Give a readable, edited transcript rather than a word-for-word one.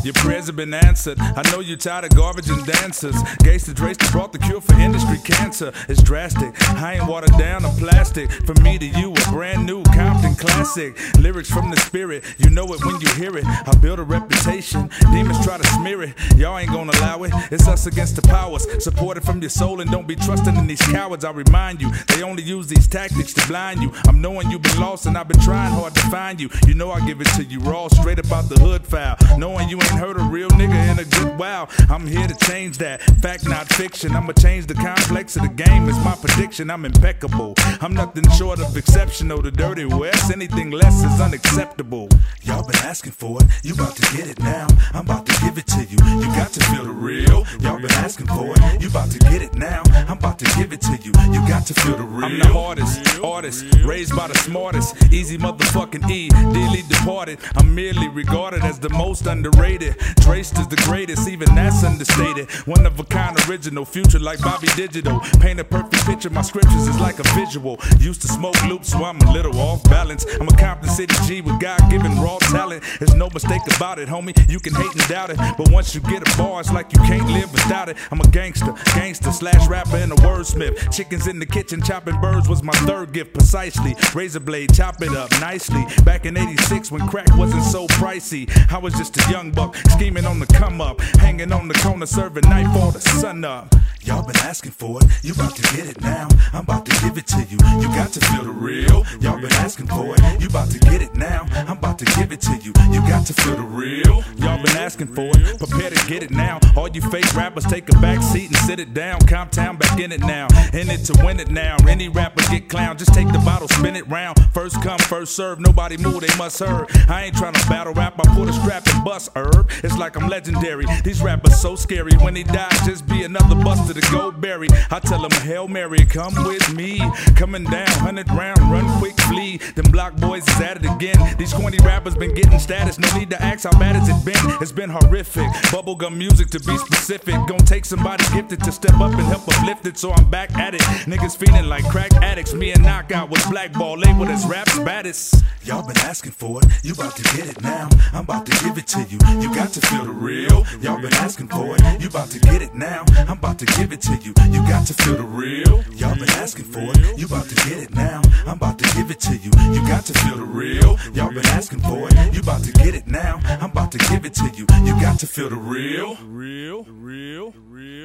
Your prayers have been answered. I know you're tired of garbage and dancers. Gangsta Drace that brought the cure for industry cancer. It's drastic. I ain't watered down or plastic. From me to you, a brand new Compton classic. Lyrics from the spirit. You know it when you hear it. I build a reputation. Demons try to smear it. Y'all ain't gonna allow it. It's us against the powers. Support it from your soul and don't be trusting in these cowards. I remind you, they only use these tactics to blind you. I'm knowing you've been lost and I've been trying hard to find you. You know I give it to you raw, straight up out the hood file. Knowing you ain't heard a real nigga in a good while. I'm here to change that, fact not fiction. I'ma change the complex of the game, it's my prediction. I'm impeccable, I'm nothing short of exceptional. The dirty west, anything less is unacceptable. Y'all been asking for it, you about to get it now. I'm about to give it to you, you got to feel the real. Y'all been asking for it, you about to get it now. I'm about to give it to you, you got to feel the real. I'm the hardest, artist, raised by the smartest. Easy motherfucking E, dearly departed. I'm merely regarded as the most underrated. Traced is the greatest, even that's understated. One of a kind original, future like Bobby Digital. Paint a perfect picture, my scriptures is like a visual. Used to smoke loops, so I'm a little off balance. I'm a Compton City G with God-given raw talent. There's no mistake about it, homie, you can hate and doubt it. But once you get a bar, it's like you can't live without it. I'm a gangster slash rapper and a wordsmith. Chickens in the kitchen, chopping birds was my third gift, precisely. Razor blade, chop it up nicely. Back in 86 when crack wasn't so pricey, I was just a young buck, scheming on the come up, hanging on the corner, serving nightfall to sun up. Y'all been asking for it, you about to get it now. I'm about to give it to you, you got to feel the real. Y'all been asking for it, you about to get it now. I'm about to give it to you, you got to feel the real. Y'all been asking for it, prepare to get it now. All you fake rappers take a back seat and sit it down. Comptown back in it now, in it to win it now. Any rapper get clown, just take the bottle, spin it round. First come, first serve, nobody move, they must heard. I ain't trying to battle rap, I pull a strap and bust herb. It's like I'm legendary, these rappers so scary. When they die, just be another buster to go bury. I tell them Hail Mary, come with me. Coming down, 100 round, run quick, flee. Them block boys is at it again. These corny rappers been getting status, no need to ask how bad has it been. It's been horrific, bubblegum music to be specific. Gonna take somebody gifted to step up and help uplift it, so I'm back at it. Niggas feeling like crack addicts. Me and Knockout was blackball, labeled as rap's baddest. Y'all been asking for it, you about to get it now. I'm about to give it to you, you got to feel the real. Y'all been asking for it, you about to get it now. I'm about to give it to you, you got to feel the real. Y'all been asking for it, you about to get it now. I'm about to give it to you, you got to feel the real. Y'all been asking for it, you about to get it now. I'm about to give it to you, you got to feel the real. Real.